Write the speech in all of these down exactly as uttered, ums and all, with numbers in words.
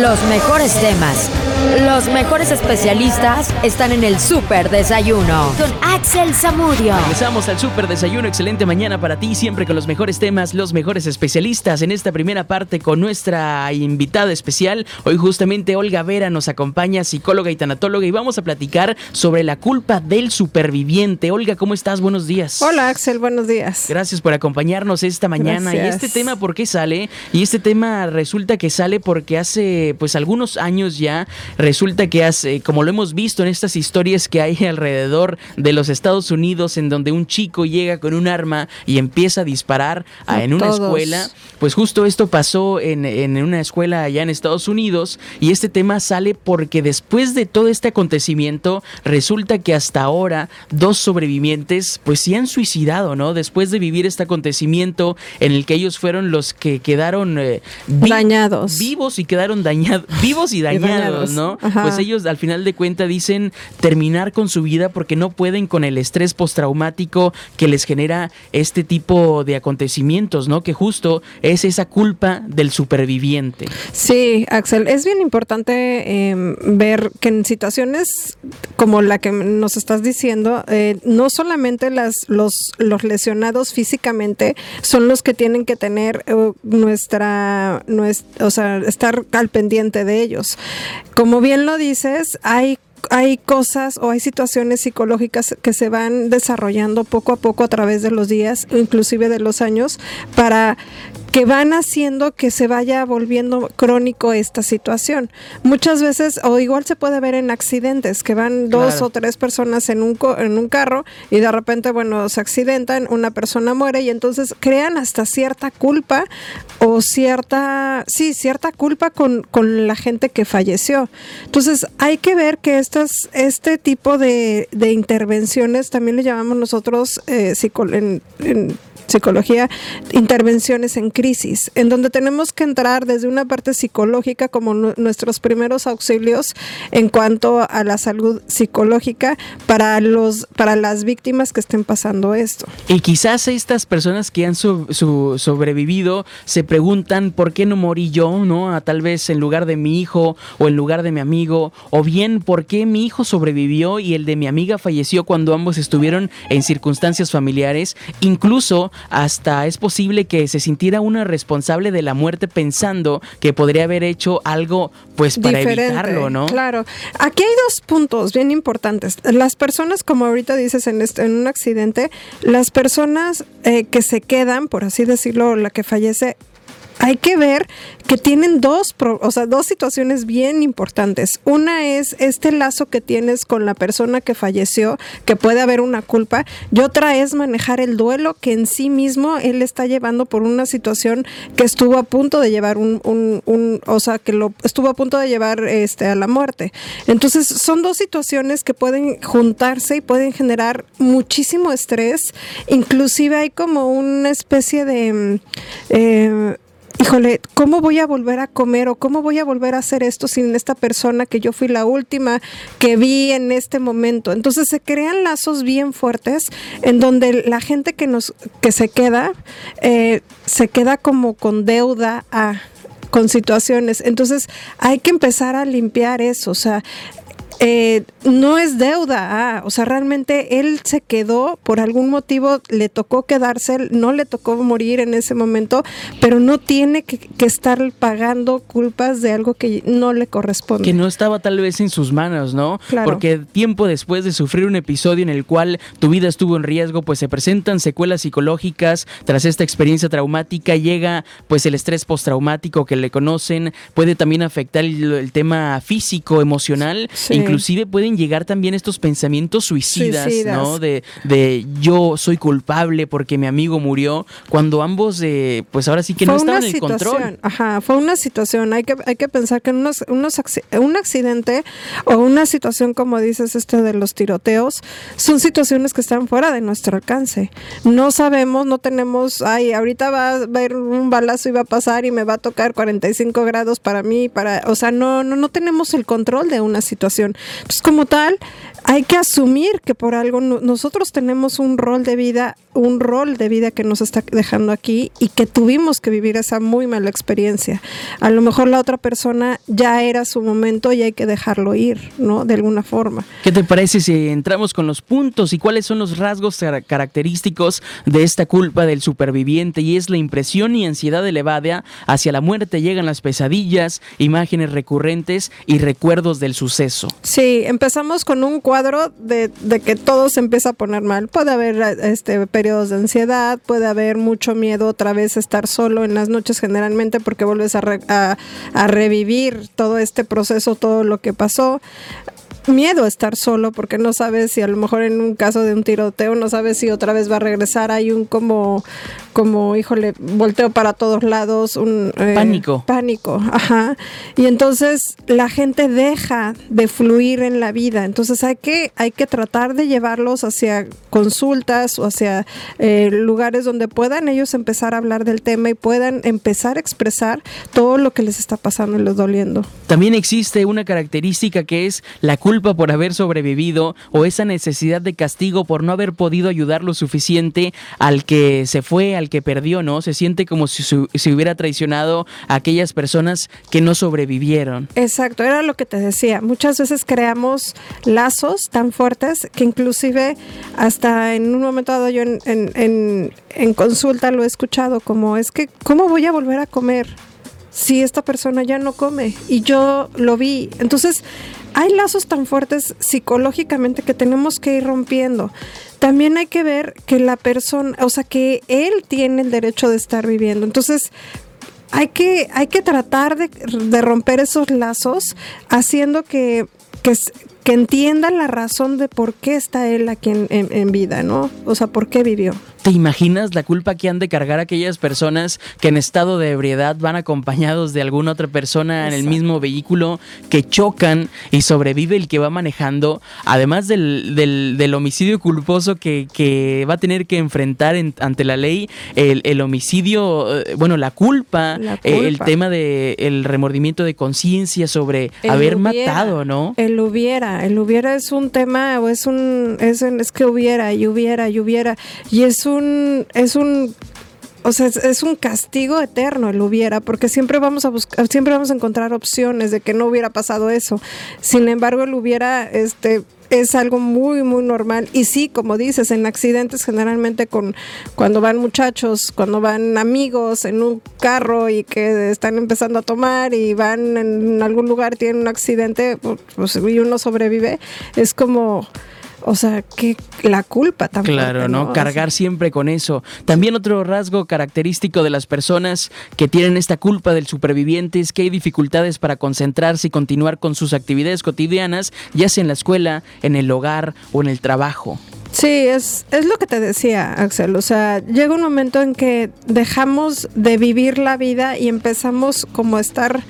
Los mejores temas, los mejores especialistas están en el Súper Desayuno con Axel Zamudio. Regresamos al Súper Desayuno, excelente mañana para ti, siempre con los mejores temas, los mejores especialistas. En esta primera parte con nuestra invitada especial, hoy justamente Olga Vera nos acompaña, psicóloga y tanatóloga, y vamos a platicar sobre la culpa del superviviente. Olga, ¿cómo estás? Buenos días. Hola Axel, buenos días. Gracias por acompañarnos esta mañana. Gracias. Y este tema, ¿por qué sale? Y este tema resulta que sale porque hace pues algunos años ya, resulta que hace, como lo hemos visto en estas historias que hay alrededor de los Estados Unidos, en donde un chico llega con un arma y empieza a disparar a, en una todos. escuela, pues justo esto pasó en, en una escuela allá en Estados Unidos, y este tema sale porque después de todo este acontecimiento, resulta que hasta ahora dos sobrevivientes pues se han suicidado, ¿no? Después de vivir este acontecimiento en el que ellos fueron los que quedaron eh, vi- dañados. vivos y quedaron dañados, vivos y dañados, Y dañados. ¿no? Ajá. Pues ellos al final de cuentas dicen terminar con su vida porque no pueden con el estrés postraumático que les genera este tipo de acontecimientos, ¿no? Que justo es esa culpa del superviviente. Sí, Axel, es bien importante eh, ver que en situaciones como la que nos estás diciendo, eh, no solamente las, los, los lesionados físicamente son los que tienen que tener uh, nuestra, nuestra, o sea, estar al pendiente de ellos. Como bien lo dices, hay hay cosas o hay situaciones psicológicas que se van desarrollando poco a poco a través de los días, inclusive de los años, para que van haciendo que se vaya volviendo crónico esta situación. Muchas veces, o igual se puede ver en accidentes, que van dos Claro. o tres personas en un, co- en un carro y de repente, bueno, se accidentan, una persona muere y entonces crean hasta cierta culpa o cierta, sí, cierta culpa con, con la gente que falleció. Entonces, hay que ver que estas, este tipo de, de intervenciones, también le llamamos nosotros eh, psico- en, en psicología, intervenciones en crisis, en donde tenemos que entrar desde una parte psicológica como nu- nuestros primeros auxilios en cuanto a la salud psicológica para los para las víctimas que estén pasando esto. Y quizás estas personas que han so- su- sobrevivido se preguntan por qué no morí yo, ¿no? A tal vez en lugar de mi hijo o en lugar de mi amigo, o bien por qué mi hijo sobrevivió y el de mi amiga falleció cuando ambos estuvieron en circunstancias familiares. Incluso hasta es posible que se sintiera una responsable de la muerte pensando que podría haber hecho algo pues para Diferente, evitarlo, ¿no? Claro. Aquí hay dos puntos bien importantes. Las personas, como ahorita dices en, este, en un accidente, las personas eh, que se quedan, por así decirlo, la que fallece, hay que ver que tienen dos, pro, o sea, dos situaciones bien importantes. Una es este lazo que tienes con la persona que falleció, que puede haber una culpa, y otra es manejar el duelo que en sí mismo él está llevando por una situación que estuvo a punto de llevar un, un, un o sea, que lo estuvo a punto de llevar este a la muerte. Entonces, son dos situaciones que pueden juntarse y pueden generar muchísimo estrés. Inclusive hay como una especie de eh, híjole, ¿cómo voy a volver a comer o cómo voy a volver a hacer esto sin esta persona que yo fui la última que vi en este momento? Entonces se crean lazos bien fuertes en donde la gente que nos que se queda eh, se queda como con deuda a con situaciones. Entonces hay que empezar a limpiar eso, o sea, Eh, no es deuda, ah, o sea, realmente él se quedó, por algún motivo le tocó quedarse, no le tocó morir en ese momento, pero no tiene que, que estar pagando culpas de algo que no le corresponde. Que no estaba tal vez en sus manos, ¿no? Claro. Porque tiempo después de sufrir un episodio en el cual tu vida estuvo en riesgo, pues se presentan secuelas psicológicas. Tras esta experiencia traumática llega pues el estrés postraumático que le conocen, puede también afectar el, el tema físico, emocional. Sí. Inclusive pueden llegar también estos pensamientos suicidas, Suicidas. ¿no? De, de yo soy culpable porque mi amigo murió, cuando ambos, eh, pues ahora sí que Fue no estaban una en el situación, control. Ajá, fue una situación. Hay que, hay que pensar que en unos, unos acci- un accidente o una situación, como dices, este de los tiroteos, son situaciones que están fuera de nuestro alcance. No sabemos, no tenemos, ay, ahorita va a haber un balazo y va a pasar y me va a tocar cuarenta y cinco grados para mí, para, o sea, no, no, no tenemos el control de una situación. Entonces, como tal, hay que asumir que por algo no, nosotros tenemos un rol de vida, un rol de vida que nos está dejando aquí y que tuvimos que vivir esa muy mala experiencia. A lo mejor la otra persona ya era su momento y hay que dejarlo ir, ¿no? De alguna forma. ¿Qué te parece si entramos con los puntos y cuáles son los rasgos car- característicos de esta culpa del superviviente? Y es la impresión y ansiedad elevada hacia la muerte, llegan las pesadillas, imágenes recurrentes y recuerdos del suceso. Sí, empezamos con un cuadro de, de que todo se empieza a poner mal. Puede haber este periodos de ansiedad, puede haber mucho miedo otra vez a estar solo en las noches generalmente porque vuelves a, re, a, a revivir todo este proceso, todo lo que pasó. Miedo a estar solo porque no sabes si a lo mejor en un caso de un tiroteo no sabes si otra vez va a regresar, hay un como como híjole, volteo para todos lados, un eh, pánico. Pánico, ajá. Y entonces la gente deja de fluir en la vida. Entonces hay que hay que tratar de llevarlos hacia consultas o hacia eh, lugares donde puedan ellos empezar a hablar del tema y puedan empezar a expresar todo lo que les está pasando y les doliendo. También existe una característica que es la culpa por haber sobrevivido o esa necesidad de castigo por no haber podido ayudar lo suficiente al que se fue, al que perdió, ¿no? Se siente como si se si hubiera traicionado a aquellas personas que no sobrevivieron. Exacto, era lo que te decía. Muchas veces creamos lazos tan fuertes que inclusive hasta en un momento dado yo en, en, en, en consulta lo he escuchado como es que ¿cómo voy a volver a comer si esta persona ya no come? Y yo lo vi. Entonces hay lazos tan fuertes psicológicamente que tenemos que ir rompiendo. También hay que ver que la persona, o sea, que él tiene el derecho de estar viviendo. Entonces, hay que, hay que tratar de, de romper esos lazos, haciendo que, que, que entiendan la razón de por qué está él aquí en, en, en vida, ¿no? O sea, por qué vivió. ¿Te imaginas la culpa que han de cargar aquellas personas que en estado de ebriedad van acompañados de alguna otra persona en el mismo vehículo, que chocan y sobrevive el que va manejando, además del, del, del homicidio culposo que, que va a tener que enfrentar en, ante la ley, el, el homicidio, bueno, la culpa, la culpa. Eh, el tema de el remordimiento de conciencia sobre El haber hubiera, matado, ¿no? El hubiera, el hubiera es un tema, o es un, es, es que hubiera, y hubiera, y hubiera, y es un un es un o sea, es, es un castigo eterno el hubiera, porque siempre vamos a buscar, siempre vamos a encontrar opciones de que no hubiera pasado eso. Sin embargo, el hubiera este es algo muy muy normal y sí, como dices, en accidentes generalmente con cuando van muchachos, cuando van amigos en un carro y que están empezando a tomar y van en algún lugar, tienen un accidente, pues, y uno sobrevive, es como o sea, que la culpa también. Claro, ¿no? ¿no? Cargar o sea, siempre con eso. También otro rasgo característico de las personas que tienen esta culpa del superviviente es que hay dificultades para concentrarse y continuar con sus actividades cotidianas, ya sea en la escuela, en el hogar o en el trabajo. Sí, es, es lo que te decía, Axel. O sea, llega un momento en que dejamos de vivir la vida y empezamos como a estar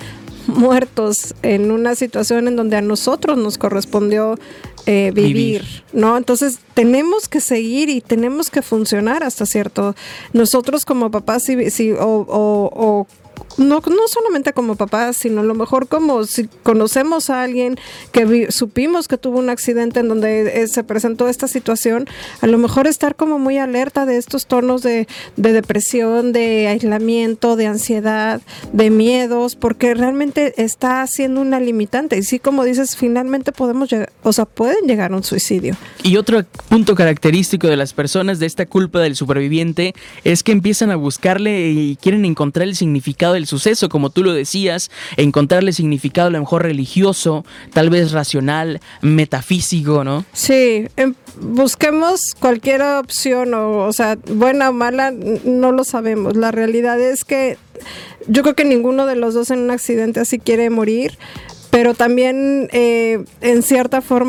muertos en una situación en donde a nosotros nos correspondió eh, vivir, vivir, ¿no? Entonces tenemos que seguir y tenemos que funcionar hasta cierto. Nosotros como papás, si, si, o, o, o No, no solamente como papás, sino a lo mejor como si conocemos a alguien que vi, supimos que tuvo un accidente en donde eh, se presentó esta situación, a lo mejor estar como muy alerta de estos tonos de, de depresión, de aislamiento, de ansiedad, de miedos, porque realmente está siendo una limitante. Y sí, como dices, finalmente podemos llegar, o sea, pueden llegar a un suicidio. Y otro punto característico de las personas de esta culpa del superviviente es que empiezan a buscarle y quieren encontrar el significado del suceso, como tú lo decías, encontrarle significado a lo mejor religioso, tal vez racional, metafísico, ¿no? Sí, eh, busquemos cualquier opción, o, o sea, buena o mala, no lo sabemos. La realidad es que yo creo que ninguno de los dos en un accidente así quiere morir, pero también eh, en cierta forma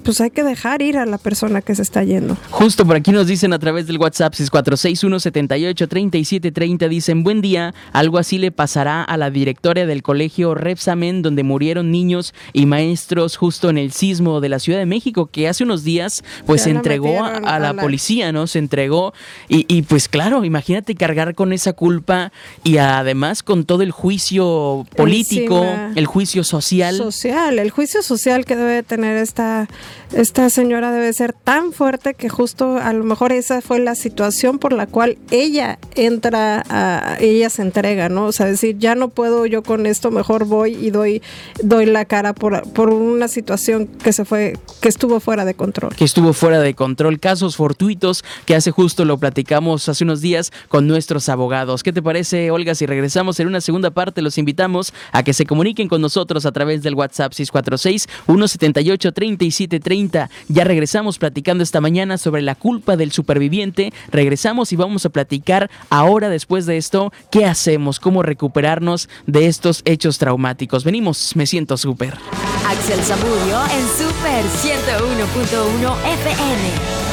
pues hay que dejar ir a la persona que se está yendo. Justo por aquí nos dicen a través del WhatsApp seis cuatro seis, uno siete ocho, tres siete tres cero, dicen: buen día, algo así le pasará a la directora del colegio Repsamen, donde murieron niños y maestros justo en el sismo de la Ciudad de México, que hace unos días pues se entregó a, a la a la... policía, ¿no? Se entregó y, y pues claro, imagínate cargar con esa culpa y además con todo el juicio político, encima, el juicio social. Social, el juicio social que debe tener esta, esta señora debe ser tan fuerte que justo a lo mejor esa fue la situación por la cual ella entra, a, ella se entrega, ¿no? O sea, decir, ya no puedo yo con esto, mejor voy y doy, doy la cara por, por una situación que se fue, que estuvo fuera de control. Que estuvo fuera de control, casos fortuitos que hace justo lo platicamos hace unos días con nuestros abogados. ¿Qué te parece, Olga, si regresamos en una segunda parte? Los invitamos a que se comuniquen con nosotros a través del WhatsApp seis cuatro seis, uno siete ocho, tres siete tres cero. Ya regresamos platicando esta mañana sobre la culpa del superviviente. Regresamos y vamos a platicar ahora, después de esto, qué hacemos, cómo recuperarnos de estos hechos traumáticos. Venimos, me siento súper. Axel Zamudio en Super ciento uno punto uno F M.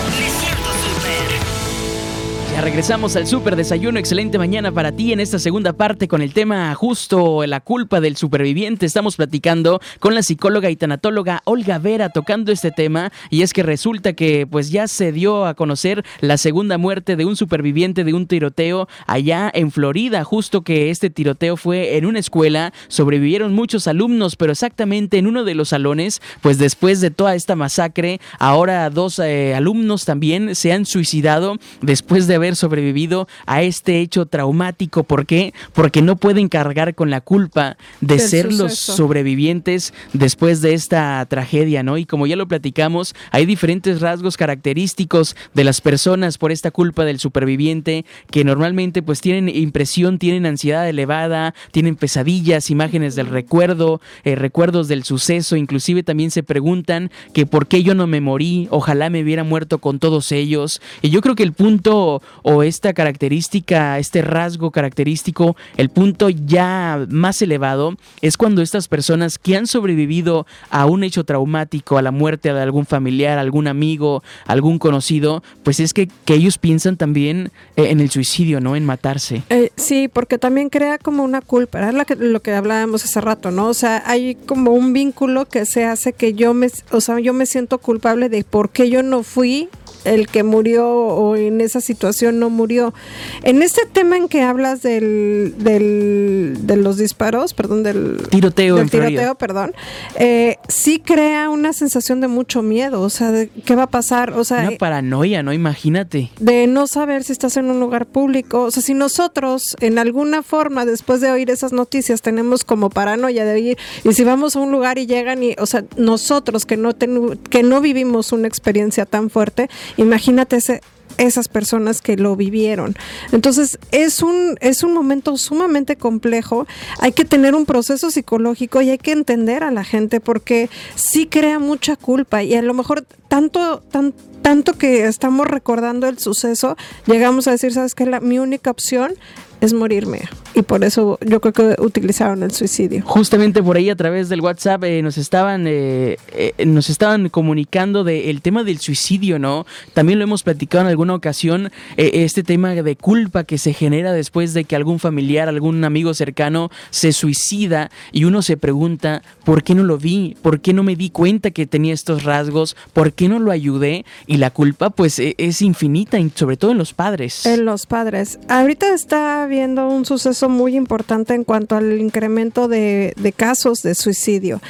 Ya regresamos al Super Desayuno. Excelente mañana para ti en esta segunda parte con el tema justo la culpa del superviviente. Estamos platicando con la psicóloga y tanatóloga Olga Vera tocando este tema, y es que resulta que pues ya se dio a conocer la segunda muerte de un superviviente de un tiroteo allá en Florida. Justo que este tiroteo fue en una escuela, sobrevivieron muchos alumnos, pero exactamente en uno de los salones, pues después de toda esta masacre, ahora dos eh, alumnos también se han suicidado después de haber sobrevivido a este hecho traumático. ¿Por qué? Porque no pueden cargar con la culpa de Del ser suceso. Los sobrevivientes después de esta tragedia, ¿no? Y como ya lo platicamos, hay diferentes rasgos característicos de las personas por esta culpa del superviviente, que normalmente pues tienen impresión, tienen ansiedad elevada, tienen pesadillas, imágenes del recuerdo, eh, recuerdos del suceso, inclusive también se preguntan que por qué yo no me morí, ojalá me hubiera muerto con todos ellos. Y yo creo que el punto o esta característica, este rasgo característico, el punto ya más elevado es cuando estas personas que han sobrevivido a un hecho traumático, a la muerte de algún familiar, algún amigo, algún conocido, pues es que, que ellos piensan también eh, en el suicidio, ¿no? En matarse. Eh, sí, porque también crea como una culpa, era lo que, lo que hablábamos hace rato, ¿no? O sea, hay como un vínculo que se hace que yo me, o sea, yo me siento culpable de por qué yo no fui el que murió o en esa situación no murió. En este tema en que hablas del, del de los disparos, perdón, del tiroteo, del en tiroteo, Florida. perdón, eh, sí crea una sensación de mucho miedo, o sea, de qué va a pasar, o sea, una paranoia, ¿no? Imagínate. De no saber si estás en un lugar público, o sea, si nosotros en alguna forma después de oír esas noticias tenemos como paranoia de ir, y si vamos a un lugar y llegan y, o sea, nosotros que no ten, que no vivimos una experiencia tan fuerte, imagínate ese, esas personas que lo vivieron. Entonces es un, es un momento sumamente complejo. Hay que tener un proceso psicológico y hay que entender a la gente porque sí crea mucha culpa y a lo mejor tanto, tan, tanto que estamos recordando el suceso, llegamos a decir, ¿sabes qué? La, mi única opción es morirme. Y por eso yo creo que utilizaron el suicidio. Justamente por ahí a través del WhatsApp eh, nos estaban eh, eh, nos estaban comunicando del tema del suicidio, ¿no? También lo hemos platicado en alguna ocasión, eh, este tema de culpa que se genera después de que algún familiar, algún amigo cercano se suicida y uno se pregunta, ¿por qué no lo vi? ¿Por qué no me di cuenta que tenía estos rasgos? ¿Por qué no lo ayudé? Y la culpa pues eh, es infinita, sobre todo en los padres. En los padres. Ahorita está viendo un suceso muy importante en cuanto al incremento de, de casos de suicidio.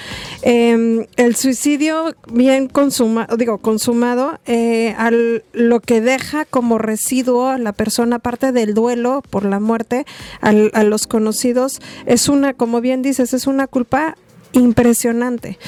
Eh, el suicidio bien consumado, digo, consumado, eh, al, lo que deja como residuo a la persona, aparte del duelo por la muerte, al, a los conocidos, es una, como bien dices, es una culpa impresionante.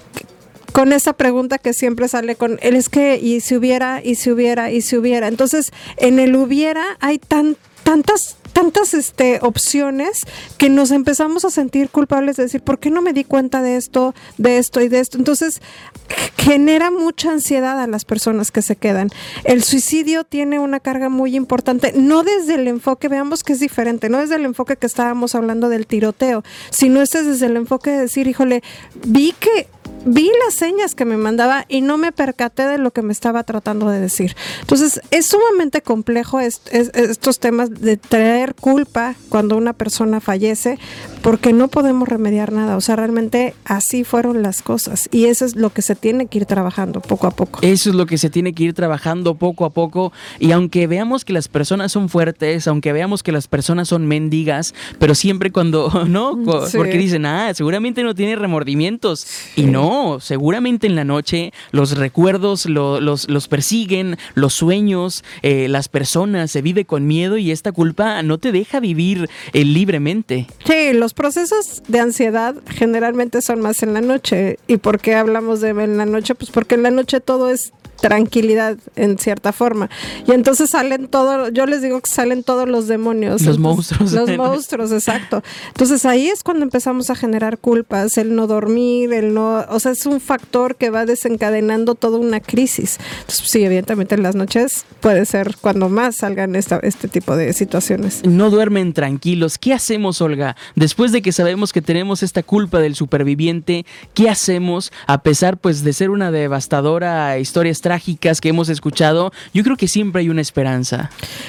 Con esa pregunta que siempre sale con él, es que, y si hubiera, y si hubiera, y si hubiera. Entonces, en el hubiera hay tan, tantas tantas este, opciones que nos empezamos a sentir culpables de decir, ¿por qué no me di cuenta de esto, de esto y de esto? Entonces, genera mucha ansiedad a las personas que se quedan. El suicidio tiene una carga muy importante, no desde el enfoque, veamos que es diferente, no desde el enfoque que estábamos hablando del tiroteo, sino este es desde el enfoque de decir, híjole, vi que vi las señas que me mandaba y no me percaté de lo que me estaba tratando de decir. Entonces, es sumamente complejo es, es, estos temas de traer culpa cuando una persona fallece, porque no podemos remediar nada. O sea, realmente así fueron las cosas y eso es lo que se tiene que ir trabajando poco a poco. Eso es lo que se tiene que ir trabajando poco a poco, y aunque veamos que las personas son fuertes, aunque veamos que las personas son mendigas, pero siempre cuando, ¿no? Sí. Porque dicen, ah, seguramente no tiene remordimientos. Sí. Y no, seguramente en la noche los recuerdos lo, los, los persiguen, los sueños, eh, las personas, se vive con miedo y esta culpa no te deja vivir eh, libremente. Sí, los procesos de ansiedad generalmente son más en la noche. ¿Y por qué hablamos de en la noche? Pues porque en la noche todo es tranquilidad en cierta forma, y entonces salen todos, yo les digo que salen todos los demonios, los entonces, monstruos los monstruos, exacto. Entonces ahí es cuando empezamos a generar culpas, el no dormir, el no, o sea, es un factor que va desencadenando toda una crisis. Entonces sí, evidentemente en las noches puede ser cuando más salgan esta, este tipo de situaciones. No duermen tranquilos. ¿Qué hacemos, Olga? Después de que sabemos que tenemos esta culpa del superviviente, ¿qué hacemos a pesar pues de ser una devastadora historia trágicas que hemos escuchado? Yo creo que siempre hay una esperanza.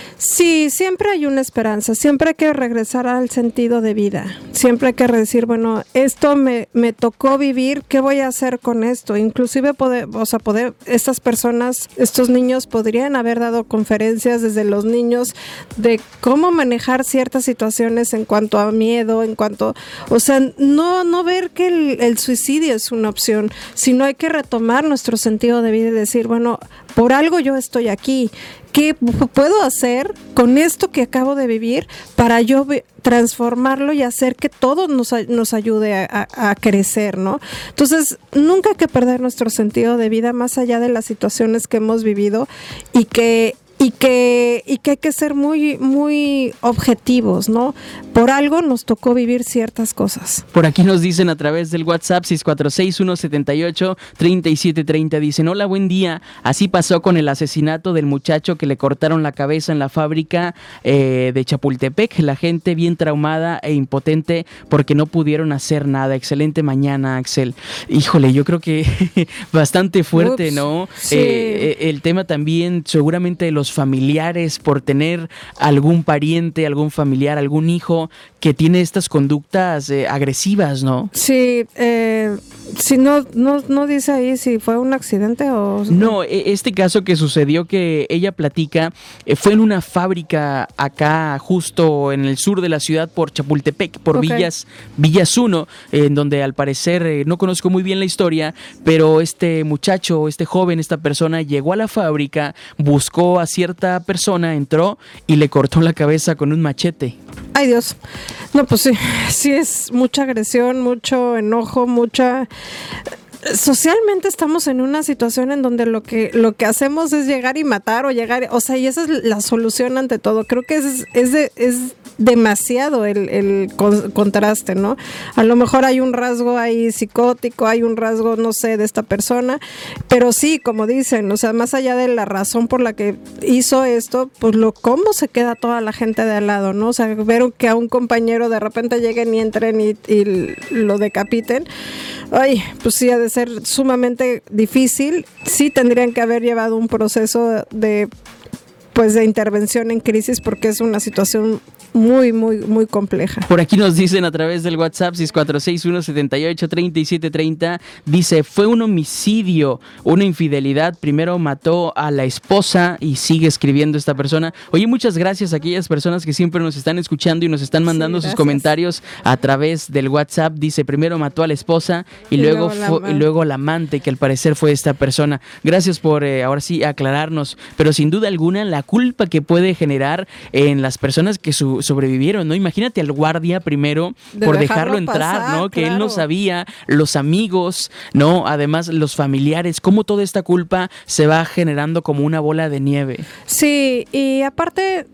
Sí, siempre hay una esperanza, siempre hay que regresar al sentido de vida, siempre hay que decir, bueno, esto me, me tocó vivir, ¿qué voy a hacer con esto? Inclusive, poder, o sea, poder, estas personas, estos niños podrían haber dado conferencias desde los niños de cómo manejar ciertas situaciones en cuanto a miedo, en cuanto, o sea, no, no ver que el, el suicidio es una opción, sino hay que retomar nuestro sentido de vida y decir, bueno, por algo yo estoy aquí. ¿Qué puedo hacer con esto que acabo de vivir para yo transformarlo y hacer que todo nos, nos ayude a, a, a crecer, ¿no? Entonces, nunca hay que perder nuestro sentido de vida más allá de las situaciones que hemos vivido y que y que y que hay que ser muy muy objetivos, ¿no? Por algo nos tocó vivir ciertas cosas. Por aquí nos dicen a través del WhatsApp seis cuatro seis, uno siete ocho, tres siete tres cero, dicen, hola, buen día, así pasó con el asesinato del muchacho que le cortaron la cabeza en la fábrica eh, de Chapultepec, la gente bien traumada e impotente porque no pudieron hacer nada. Excelente mañana, Axel. Híjole, yo creo que bastante fuerte, Ups, ¿no? Sí. Eh, el tema también seguramente de los familiares, por tener algún pariente, algún familiar, algún hijo que tiene estas conductas eh, agresivas, ¿no? Sí, eh, si no, no, no dice ahí si fue un accidente o... No, este caso que sucedió que ella platica eh, fue en una fábrica acá justo en el sur de la ciudad por Chapultepec, por okay. Villas, Villas uno, eh, en donde al parecer, eh, no conozco muy bien la historia, pero este muchacho, este joven, esta persona llegó a la fábrica, buscó a cierta persona, entró y le cortó la cabeza con un machete. Ay, Dios. No, pues sí, sí es mucha agresión, mucho enojo, mucha... Socialmente estamos en una situación en donde lo que lo que hacemos es llegar y matar o llegar, o sea, y esa es la solución ante todo. Creo que es es, de, es demasiado el, el con, contraste, ¿no? A lo mejor hay un rasgo ahí psicótico, hay un rasgo, no sé, de esta persona, pero sí, como dicen, o sea, más allá de la razón por la que hizo esto, pues lo cómo se queda toda la gente de al lado, ¿no? O sea, ver que a un compañero de repente lleguen y entren y, y lo decapiten. Ay, pues sí, ha de ser sumamente difícil. Sí tendrían que haber llevado un proceso de, pues, de intervención en crisis porque es una situación muy, muy, muy compleja. Por aquí nos dicen a través del WhatsApp seis cuatro seis, uno siete ocho, tres siete tres cero, dice, fue un homicidio, una infidelidad, primero mató a la esposa y sigue escribiendo esta persona. Oye, muchas gracias a aquellas personas que siempre nos están escuchando y nos están mandando sí, sus comentarios a través del WhatsApp. Dice, primero mató a la esposa y, y luego, luego, fue, y luego la amante, que al parecer fue esta persona. Gracias por eh, ahora sí aclararnos, pero sin duda alguna la culpa que puede generar en las personas que su sobrevivieron, ¿no? Imagínate al guardia primero de por dejarlo, dejarlo entrar, pasar, ¿no? Que claro. Él no sabía, los amigos, ¿no? Además, los familiares, cómo toda esta culpa se va generando como una bola de nieve. Sí, y aparte,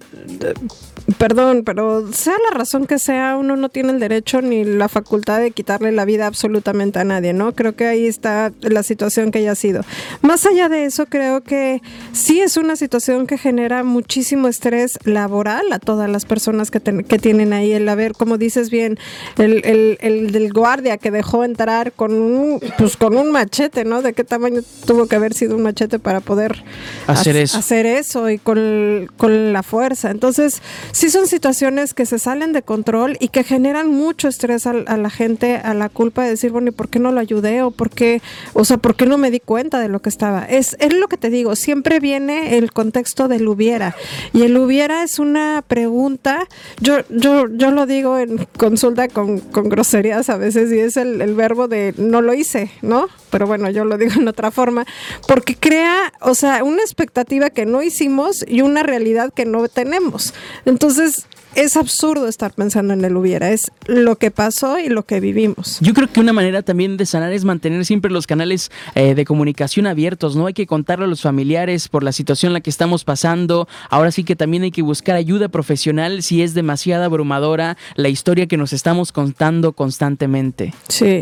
perdón, pero sea la razón que sea, uno no tiene el derecho ni la facultad de quitarle la vida absolutamente a nadie, ¿no? Creo que ahí está la situación que haya sido. Más allá de eso, creo que sí es una situación que genera muchísimo estrés laboral a todas las personas personas que, ten, que tienen ahí el haber, como dices bien, el, el, el del guardia que dejó entrar con un, pues con un machete, ¿no? ¿De qué tamaño tuvo que haber sido un machete para poder hacer ha- eso? Hacer eso y con, con la fuerza. Entonces, sí son situaciones que se salen de control y que generan mucho estrés a, a la gente, a la culpa de decir, bueno, ¿y por qué no lo ayudé? O por qué, o sea, ¿por qué no me di cuenta de lo que estaba? Es, es lo que te digo, siempre viene el contexto del hubiera. Y el hubiera es una pregunta, yo, yo, yo lo digo en consulta con, con groserías a veces, y es el, el verbo de no lo hice, ¿no? Pero bueno, yo lo digo en otra forma, porque crea, o sea, una expectativa que no hicimos y una realidad que no tenemos. Entonces, es absurdo estar pensando en el hubiera, es lo que pasó y lo que vivimos. Yo creo que una manera también de sanar es mantener siempre los canales eh, de comunicación abiertos, ¿no? Hay que contarle a los familiares por la situación en la que estamos pasando. Ahora sí que también hay que buscar ayuda profesional si es demasiado abrumadora la historia que nos estamos contando constantemente. Sí.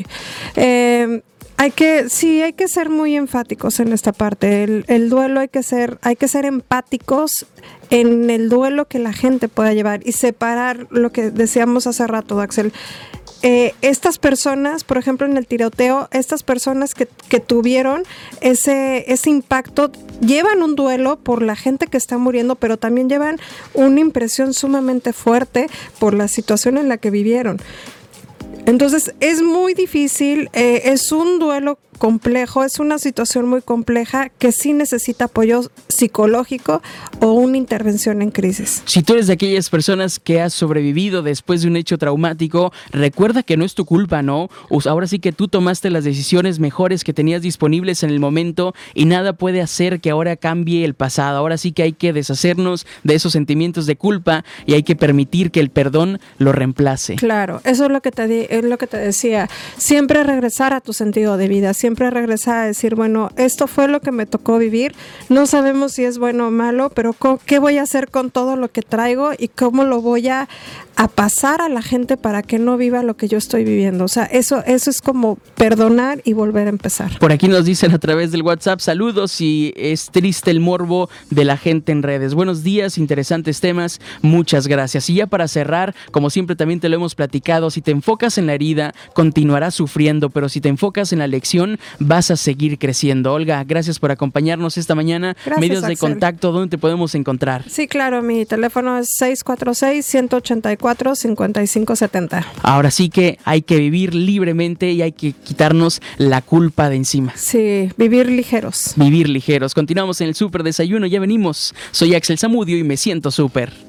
Eh, Hay que, sí, hay que ser muy enfáticos en esta parte. El, el duelo hay que ser, hay que ser empáticos en el duelo que la gente pueda llevar y separar lo que decíamos hace rato, Axel. Eh, estas personas, por ejemplo, en el tiroteo, estas personas que, que tuvieron ese, ese impacto, llevan un duelo por la gente que está muriendo, pero también llevan una impresión sumamente fuerte por la situación en la que vivieron. Entonces es muy difícil, eh, es un duelo complejo, es una situación muy compleja que sí necesita apoyo psicológico o una intervención en crisis. Si tú eres de aquellas personas que has sobrevivido después de un hecho traumático, recuerda que no es tu culpa, ¿no? Ahora sí que tú tomaste las decisiones mejores que tenías disponibles en el momento y nada puede hacer que ahora cambie el pasado. Ahora sí que hay que deshacernos de esos sentimientos de culpa y hay que permitir que el perdón lo reemplace. Claro, eso es lo que te, di- es lo que te decía. Siempre regresar a tu sentido de vida, siempre regresar a decir, bueno, esto fue lo que me tocó vivir, no sabemos si es bueno o malo, pero ¿qué voy a hacer con todo lo que traigo y cómo lo voy a, a pasar a la gente para que no viva lo que yo estoy viviendo? O sea, eso, eso es como perdonar y volver a empezar. Por aquí nos dicen a través del WhatsApp, saludos, y es triste el morbo de la gente en redes. Buenos días, interesantes temas, muchas gracias. Y ya para cerrar, como siempre también te lo hemos platicado, si te enfocas en la herida, continuarás sufriendo, pero si te enfocas en la lección, vas a seguir creciendo. Olga, gracias por acompañarnos esta mañana. Gracias, Medios de Axel. contacto, ¿dónde te podemos encontrar? Sí, claro, mi teléfono es seis cuatro seis, uno ocho cuatro, cinco cinco siete cero. Ahora sí que hay que vivir libremente y hay que quitarnos la culpa de encima. Sí, vivir ligeros. Vivir ligeros. Continuamos en el Súper Desayuno, ya venimos. Soy Axel Zamudio y me siento súper.